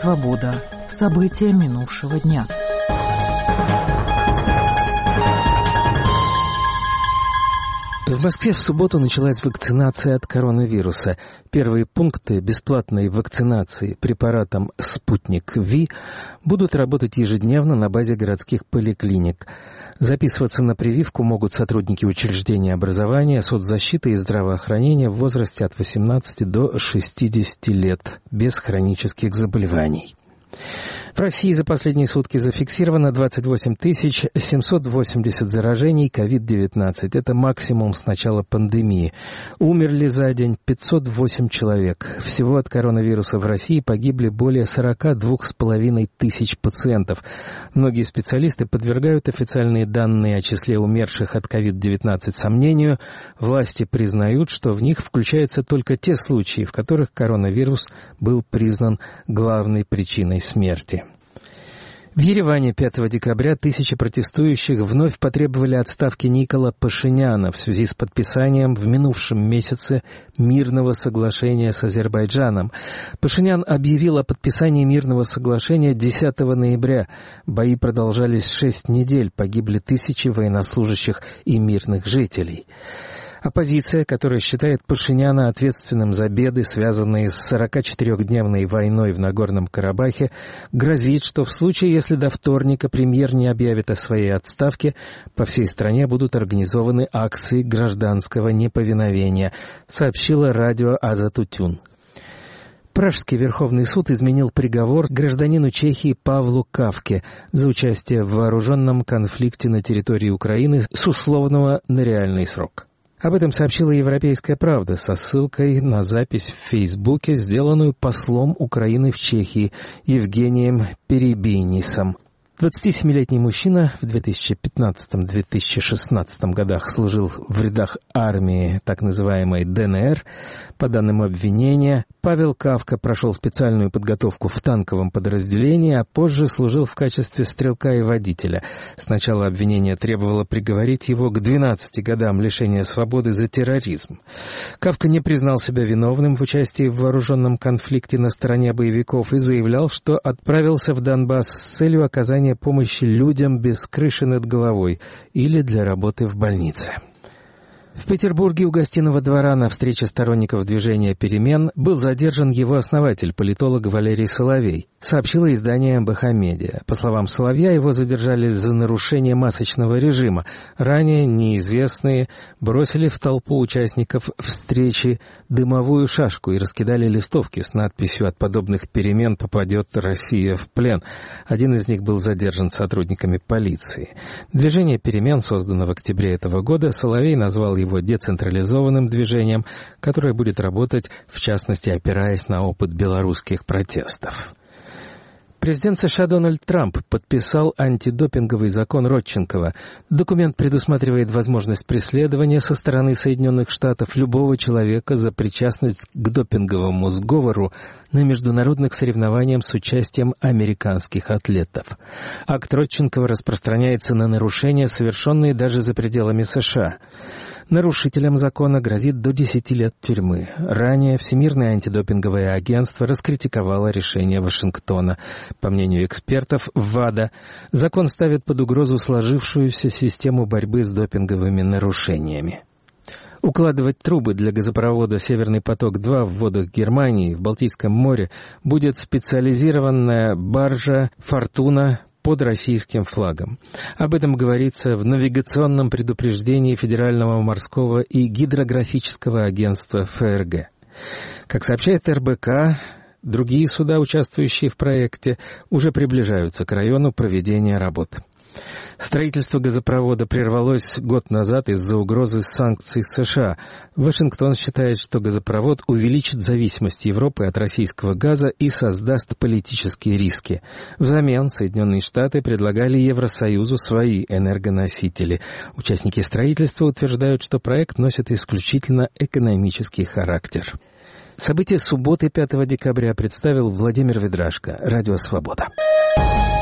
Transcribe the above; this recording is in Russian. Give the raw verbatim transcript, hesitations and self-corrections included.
Свобода. События минувшего дня. В Москве в субботу началась вакцинация от коронавируса. Первые пункты бесплатной вакцинации препаратом «Спутник Ви» будут работать ежедневно на базе городских поликлиник. Записываться на прививку могут сотрудники учреждений образования, соцзащиты и здравоохранения в возрасте от восемнадцати до шестидесяти лет, без хронических заболеваний. В России за последние сутки зафиксировано двадцать восемь тысяч семьсот восемьдесят заражений ковид девятнадцать. Это максимум с начала пандемии. Умерли за день пятьсот восемь человек. Всего от коронавируса в России погибли более сорок два с половиной тысяч пациентов. Многие специалисты подвергают официальные данные о числе умерших от ковид девятнадцать сомнению. Власти признают, что в них включаются только те случаи, в которых коронавирус был признан главной причиной смерти. В Ереване пятого декабря тысячи протестующих вновь потребовали отставки Никола Пашиняна в связи с подписанием в минувшем месяце мирного соглашения с Азербайджаном. Пашинян объявил о подписании мирного соглашения десятого ноября. Бои продолжались шесть недель, погибли тысячи военнослужащих и мирных жителей. Оппозиция, которая считает Пашиняна ответственным за беды, связанные с сорокачетырёхдневной войной в Нагорном Карабахе, грозит, что в случае, если до вторника премьер не объявит о своей отставке, по всей стране будут организованы акции гражданского неповиновения, сообщило радио Азатутюн. Пражский Верховный суд изменил приговор гражданину Чехии Павлу Кавке за участие в вооруженном конфликте на территории Украины с условного на реальный срок. Об этом сообщила «Европейская правда» со ссылкой на запись в Фейсбуке, сделанную послом Украины в Чехии Евгением Перебийнисом. двадцатисемилетний мужчина в две тысячи пятнадцатом — две тысячи шестнадцатом годах служил в рядах армии так называемой ДНР. По данным обвинения, Павел Кавка прошел специальную подготовку в танковом подразделении, а позже служил в качестве стрелка и водителя. Сначала обвинение требовало приговорить его к двенадцати годам лишения свободы за терроризм. Кавка не признал себя виновным в участии в вооруженном конфликте на стороне боевиков и заявлял, что отправился в Донбасс с целью оказания помощи людям без крыши над головой или для работы в больнице. В Петербурге у Гостиного двора на встрече сторонников движения «Перемен» был задержан его основатель, политолог Валерий Соловей, сообщило издание эм бэ ха Медиа. По словам Соловья, его задержали за нарушение масочного режима. Ранее неизвестные бросили в толпу участников встречи дымовую шашку и раскидали листовки с надписью «От подобных перемен попадет Россия в плен». Один из них был задержан сотрудниками полиции. Движение «Перемен», создано в октябре этого года, Соловей назвал его децентрализованным движением, которое будет работать, в частности, опираясь на опыт белорусских протестов. Президент США Дональд Трамп подписал антидопинговый закон Родченкова. Документ предусматривает возможность преследования со стороны Соединенных Штатов любого человека за причастность к допинговому сговору на международных соревнованиях с участием американских атлетов. Акт Родченкова распространяется на нарушения, совершенные даже за пределами США. Нарушителям закона грозит до десяти лет тюрьмы. Ранее Всемирное антидопинговое агентство раскритиковало решение Вашингтона. По мнению экспертов ВАДА, закон ставит под угрозу сложившуюся систему борьбы с допинговыми нарушениями. Укладывать трубы для газопровода «Северный поток-два» в водах Германии в Балтийском море будет специализированная баржа «Фортуна» под российским флагом. Об этом говорится в навигационном предупреждении Федерального морского и гидрографического агентства эф эр гэ. Как сообщает эр бэ ка, другие суда, участвующие в проекте, уже приближаются к району проведения работ. Строительство газопровода прервалось год назад из-за угрозы санкций США. Вашингтон считает, что газопровод увеличит зависимость Европы от российского газа и создаст политические риски. Взамен Соединенные Штаты предлагали Евросоюзу свои энергоносители. Участники строительства утверждают, что проект носит исключительно экономический характер. События субботы пятого декабря представил Владимир Ведрашко, Радио Свобода.